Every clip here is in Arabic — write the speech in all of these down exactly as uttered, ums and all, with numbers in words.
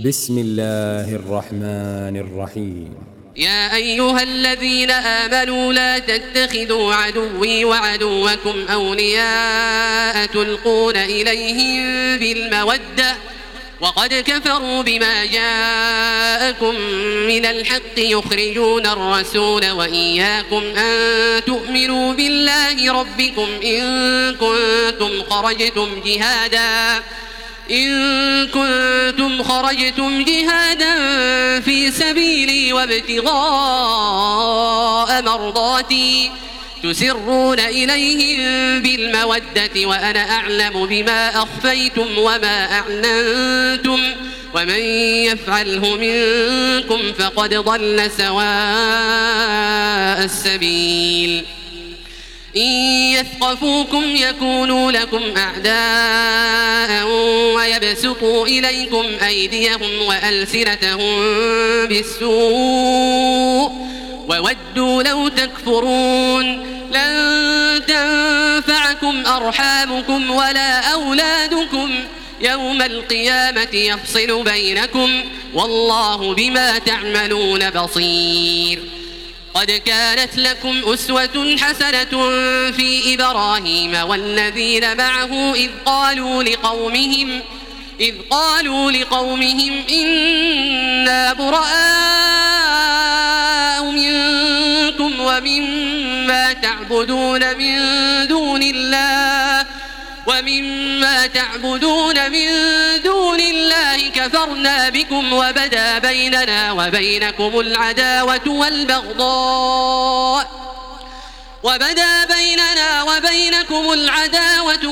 بسم الله الرحمن الرحيم. يا أيها الذين آمنوا لا تتخذوا عدوي وعدوكم أولياء تلقون إليهم بالمودة وقد كفروا بما جاءكم من الحق يخرجون الرسول وإياكم أن تؤمنوا بالله ربكم إن كنتم خرجتم جهادا إن كنتم خرجتم جهادا في سبيلي وابتغاء مرضاتي تسرون إليهم بالمودة وأنا أعلم بما أخفيتم وما أعلنتم ومن يفعله منكم فقد ضل سواء السبيل إن يثقفوكم يكونوا لكم أعداء ويبسطوا إليكم أيديهم وألسنتهم بالسوء وودوا لو تكفرون لن تنفعكم أرحامكم ولا أولادكم يوم القيامة يفصل بينكم والله بما تعملون بصير. قد كانت لكم أسوة حسنة في إبراهيم والذين معه إذ قالوا لقومهم إذ قالوا لقومهم إنا براء منكم ومما تعبدون من دون الله ومما تعبدون من دون الله كفرنا بكم وبدا بيننا وبينكم العداوة والبغضاء وبدا بيننا وبينكم العداوة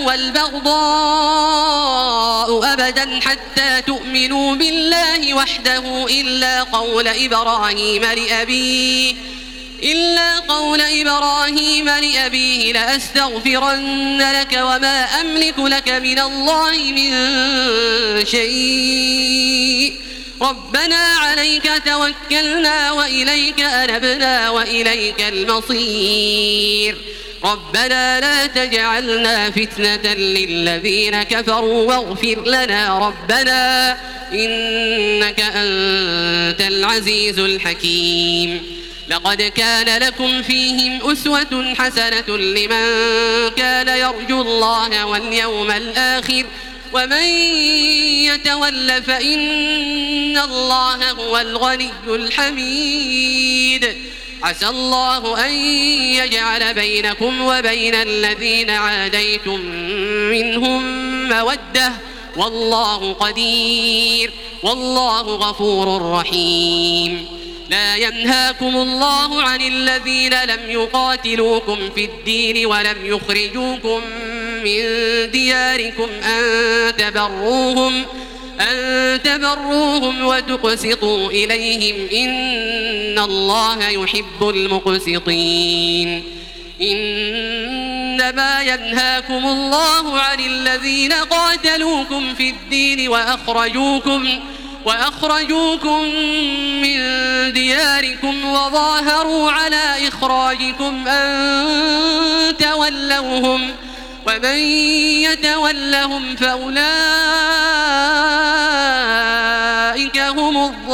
والبغضاء أبدا حتى تؤمنوا بالله وحده إلا قول إبراهيم لأبيه إلا قول إبراهيم لأبيه لأستغفرن لك وما أملك لك من الله من شيء ربنا عليك توكلنا وإليك أنبنا وإليك المصير ربنا لا تجعلنا فتنة للذين كفروا واغفر لنا ربنا إنك أنت العزيز الحكيم. لقد كان لكم فيهم أسوة حسنة لمن كان يرجو الله واليوم الآخر ومن يتول فإن الله هو الغني الحميد. عسى الله أن يجعل بينكم وبين الذين عاديتم منهم مودة والله قدير والله غفور رحيم. لا ينهاكم الله عن الذين لم يقاتلوكم في الدين ولم يخرجوكم من دياركم أن تبروهم أن تبروهم وتقسطوا إليهم إن الله يحب المقسطين. إنما ينهاكم الله عن الذين قاتلوكم في الدين وأخرجوكم وأخرجوكم من دياركم وظاهروا على إخراجكم أن تولوهم ومن يتولهم فأولئك هم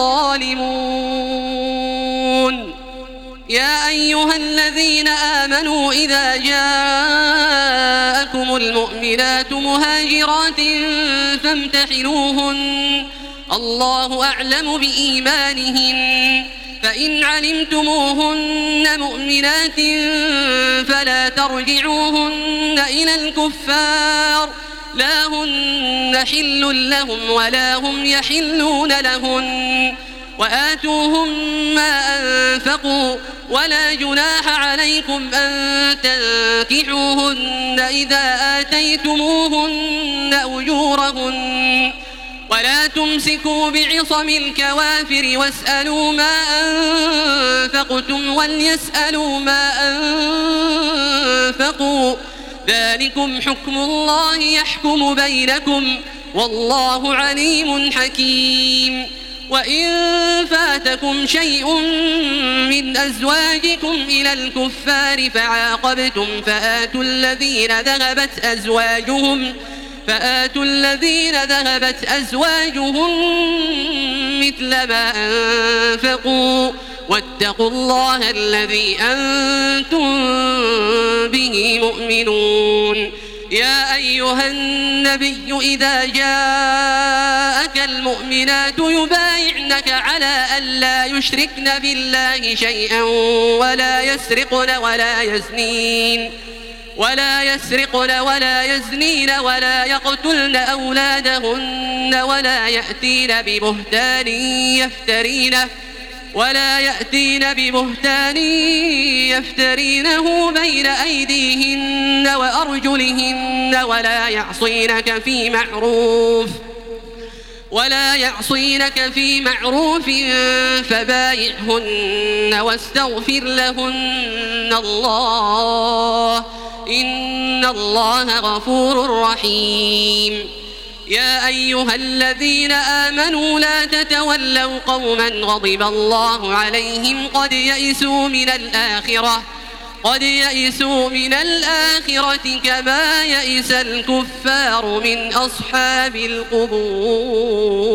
الظالمون. يا أيها الذين آمنوا إذا جاءكم المؤمنات مهاجرات فامتحنوهن الله أعلم بإيمانهن فإن علمتموهن مؤمنات فلا ترجعوهن إلى الكفار لا هن حل لهم ولا هم يحلون لهن وآتوهم ما أنفقوا ولا جناح عليكم أن تنكحوهن إذا آتيتموهن أجورهن ولا تمسكوا بعصم الكوافر واسألوا ما أنفقتم وليسألوا ما أنفقوا ذلكم حكم الله يحكم بينكم والله عليم حكيم. وإن فاتكم شيء من أزواجكم إلى الكفار فعاقبتم فآتوا الذين ذهبت أزواجهم فآتوا الذين ذهبت أزواجهم مثل ما أنفقوا واتقوا الله الذي أنتم به مؤمنون. يا أيها النبي إذا جاءك المؤمنات يبايعنك على أن لا يشركن بالله شيئا ولا يسرقن ولا يزنين ولا يسرقن ولا يزنين ولا يقتلن أولادهن ولا يأتين ببهتان يفترينه ولا يأتين ببهتان يفترينه بين أيديهن وأرجلهن ولا يعصينك في معروف ولا يعصينك في معروف فبايعهن واستغفر لهن الله إن الله غفور رحيم. يا أيها الذين آمنوا لا تتولوا قوما غضب الله عليهم قد يئسوا من الآخرة قد يئسوا من الآخرة كما يئس الكفار من أصحاب القبور.